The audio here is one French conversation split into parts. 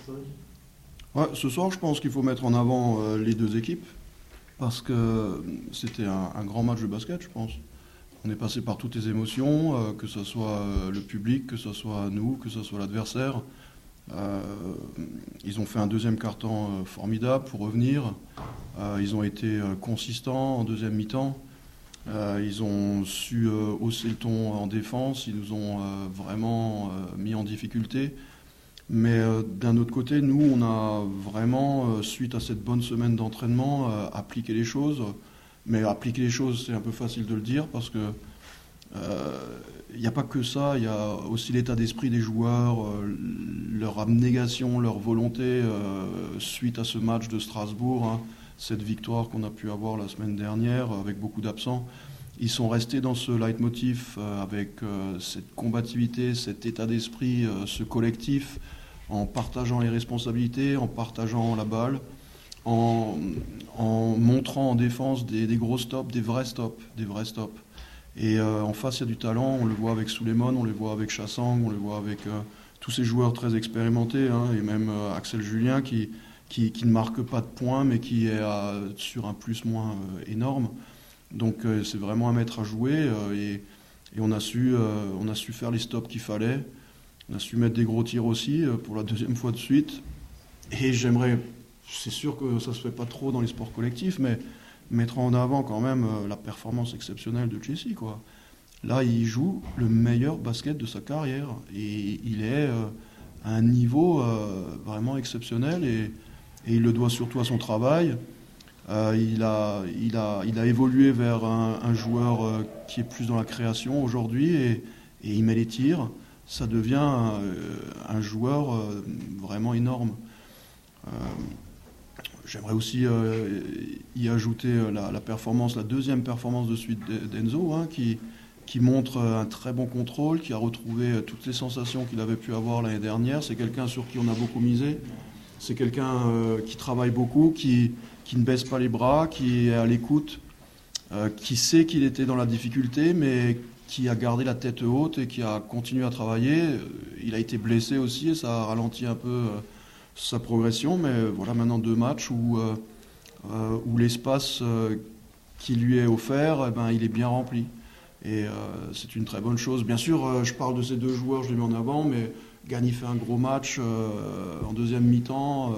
Ouais, ce soir, je pense qu'il faut mettre en avant les deux équipes parce que c'était un grand match de basket, je pense. On est passé par toutes les émotions, que ce soit le public, que ce soit nous, que ce soit l'adversaire. Euh, Ils ont fait un deuxième quart-temps formidable pour revenir. Ils ont été consistants en deuxième mi-temps. Ils ont su hausser le ton en défense. Ils nous ont vraiment mis en difficulté. Mais d'un autre côté, nous, on a vraiment, suite à cette bonne semaine d'entraînement, appliqué les choses. Mais appliquer les choses, c'est un peu facile de le dire parce que il n'y a pas que ça, il y a aussi l'état d'esprit des joueurs, leur abnégation, leur volonté suite à ce match de Strasbourg, hein, cette victoire qu'on a pu avoir la semaine dernière avec beaucoup d'absents. Ils sont restés dans ce leitmotiv avec cette combativité, cet état d'esprit, ce collectif, en partageant les responsabilités, en partageant la balle, en, en montrant en défense des gros stops, des vrais stops, des vrais stops. Et en face, il y a du talent, on le voit avec Souleymane, on le voit avec Chassang, on le voit avec tous ces joueurs très expérimentés, hein, et même Axel Julien qui ne marque pas de points, mais qui est sur un plus-moins énorme. Donc c'est vraiment un maître à jouer et on a su faire les stops qu'il fallait. On a su mettre des gros tirs aussi pour la deuxième fois de suite. Et c'est sûr que ça se fait pas trop dans les sports collectifs, mais mettre en avant quand même la performance exceptionnelle de Jesse, quoi. Là, il joue le meilleur basket de sa carrière et il est à un niveau vraiment exceptionnel et il le doit surtout à son travail. Il a évolué vers un joueur qui est plus dans la création aujourd'hui et il met les tirs. Ça devient un joueur vraiment énorme. Euh, J'aimerais aussi y ajouter la deuxième performance de suite d'Enzo, hein, qui montre un très bon contrôle, qui a retrouvé toutes les sensations qu'il avait pu avoir l'année dernière. C'est quelqu'un sur qui on a beaucoup misé. C'est quelqu'un qui travaille beaucoup, qui ne baisse pas les bras, qui est à l'écoute, qui sait qu'il était dans la difficulté, mais qui a gardé la tête haute et qui a continué à travailler. Il a été blessé aussi et ça a ralenti un peu sa progression, mais voilà maintenant 2 matchs où l'espace qui lui est offert, eh ben, il est bien rempli. Et c'est une très bonne chose. Bien sûr, je parle de ces deux joueurs, je les mets en avant, mais Gagny fait un gros match en deuxième mi-temps.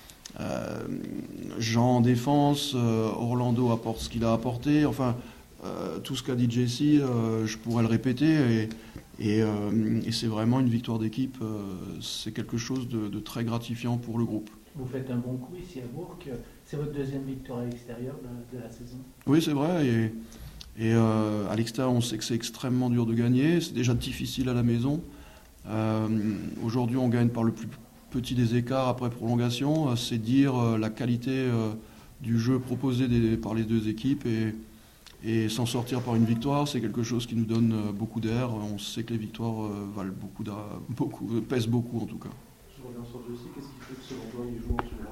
Jean en défense, Orlando apporte ce qu'il a apporté. Enfin, tout ce qu'a dit Jesse, je pourrais le répéter. Et c'est vraiment une victoire d'équipe. C'est quelque chose de très gratifiant pour le groupe. Vous faites un bon coup ici à Bourg. C'est votre deuxième victoire à l'extérieur de la saison. Oui, c'est vrai. Et à l'extérieur, on sait que c'est extrêmement dur de gagner. C'est déjà difficile à la maison. Aujourd'hui, on gagne par le plus petit des écarts après prolongation. C'est dire la qualité du jeu proposé par les deux équipes. Et s'en sortir par une victoire, c'est quelque chose qui nous donne beaucoup d'air. On sait que les victoires valent pèsent beaucoup en tout cas. Je reviens sur Jesse. Qu'est-ce qui fait que selon toi, il joue en